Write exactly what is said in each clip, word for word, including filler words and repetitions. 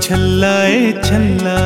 छल्ला ए छल्ला,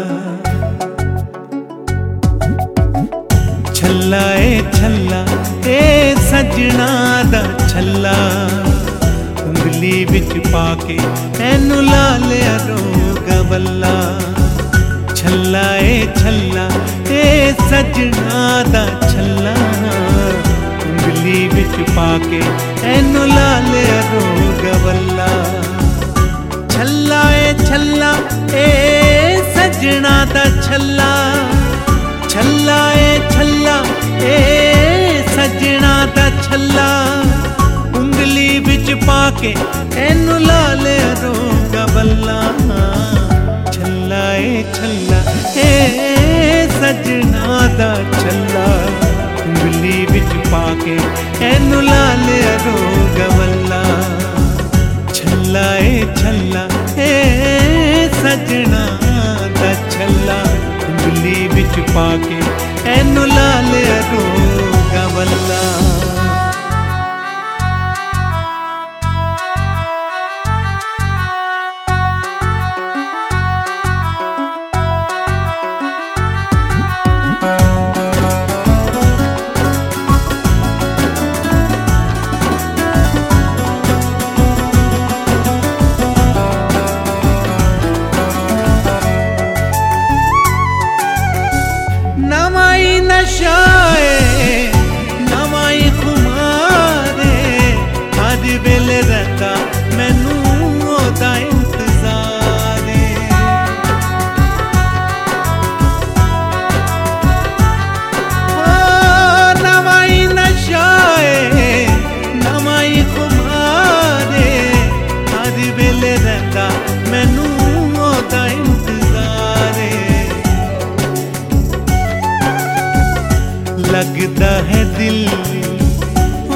छल्ला ए छल्ला, ए सजना दा छल्ला, उंगली विच पाके एनू ला लिया रोगा बल्ला। छल्ला ए छल्ला, ए सजना दा छल्ला, उंगली विच पाके एनू ला लिया रोगा बल्ला। छल्ला ए छल्ला, ए सजना दा छल्ला, छल्ला ए छल्ला, ए सजना दा छल्ला, उंगली विच पाके एनू ला लिया रोगा बल्ला। छल्ला ए छल्ला, ए सजना दा छल्ला, उंगली विच पाके एनू ला लिया रोगा बल्ला। छल्ला ए छल्ला, ए सजना दा छल्ला, उंगली विच पाके एनू ला लिया रोगा बल्ला। नवाई नशाए नवाई खुमारे, हर वेले रहता मैनू ओदा इंतजार। नवाई नशाए नवाई खुमारे, हर वेले रहता मैनू ओदा इंतजार। लगता है दिल, ओ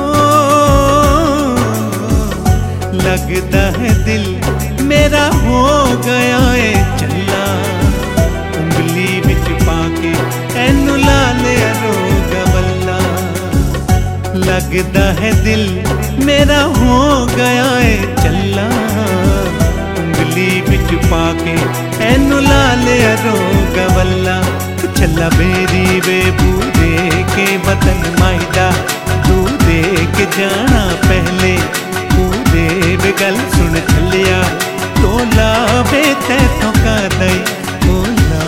लगता है दिल मेरा हो गया है चल्ला, उंगली विच पाके एनू ला लिया रोगा बल्ला। लगता है दिल मेरा हो गया है चल्ला, उंगली विच पाके एनू ला लिया रोगा बल्ला। छल्ला बेरी वे बूढ़े के वतन मायदा, तू देख जाना पहले पूरे वे गल सुन छलिया, तोला वे तैथों का दई तोला।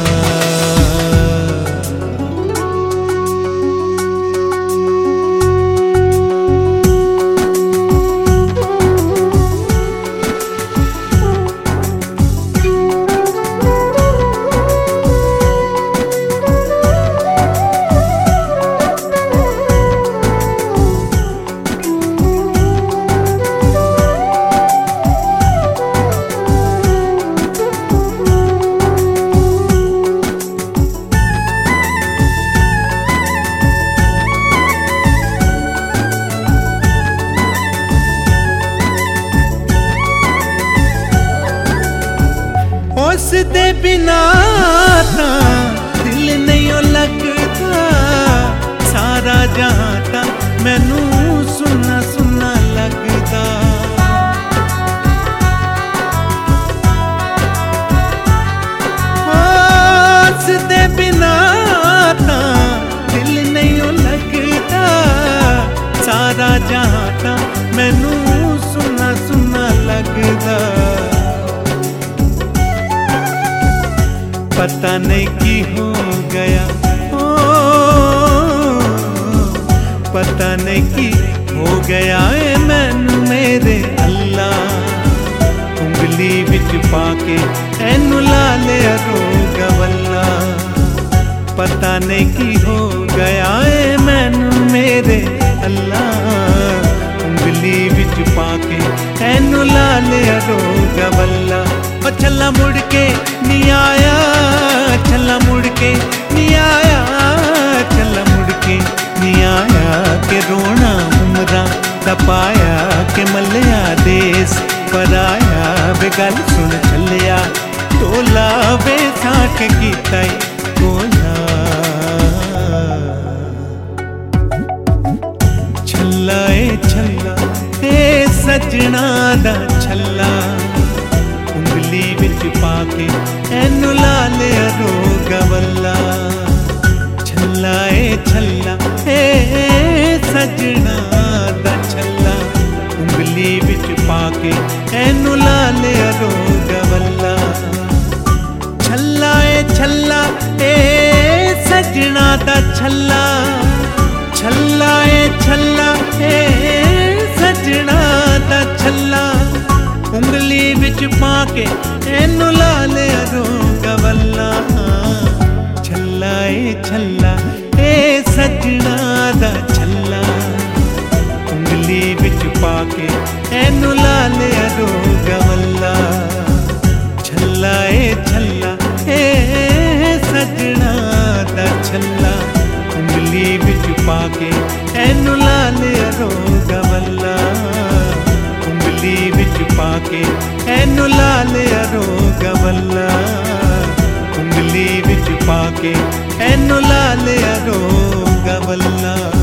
उस दे बिना तां दिल नहीं लगता, सारा जहां तां मैनू सुना सुना लगता। उस दे बिना तां दिल नहीं लगता, सारा जहां तां मैनू सुना सुना लगता। पता नहीं की हो गया, ओ पता नहीं की हो गया है मैनू मेरे अल्लाह, उंगली विच पाके एनू ला लिया रोगा बल्ला। पता नहीं की हो गया है मैनू मेरे अल्लाह, उंगली विच पाके एनू ला लिया रोगा बल्ला। ओ छल्ला मुड़ के नहीं आया, छल्ला मुड़ के नहीं आया, छल्ला मुड़ के नहीं आया, के रोना उमरा तपाया, के मलिया देस पर आया। वे गल सुन छलिया, तोला वे साठ कीता तोला। छल्ला ए छल्ला, ए सजना दा छल्ला, उंगली विच पा के एनू ला लिया रोगवल्ला। छल्ला ए छल्ला ए सजना दा छल्ला, उंगली विच पा के एनू ला लिया रोगवल्ला। छल्ला ए छल्ला ए सजना दा छल्ला, छल्ला ए छल्ला ए सजना दा छल्ला, उंगली विच पा के एनू ला लिया रोगवल्ला। छल्ला ए छल्ला ए सजना दा छल्ला, उंगली विच पा के एनू ला लिया रोगवल्ला। छल्ला ए छल्ला ए सजना दा छल्ला, उंगली विच पा के एनू ला लिया रोगवल्ला। उंगली विच पा के एनू ला लिया रोगवल्ला। उंगली विच पा के एनू ला लिया रोगवल्ला।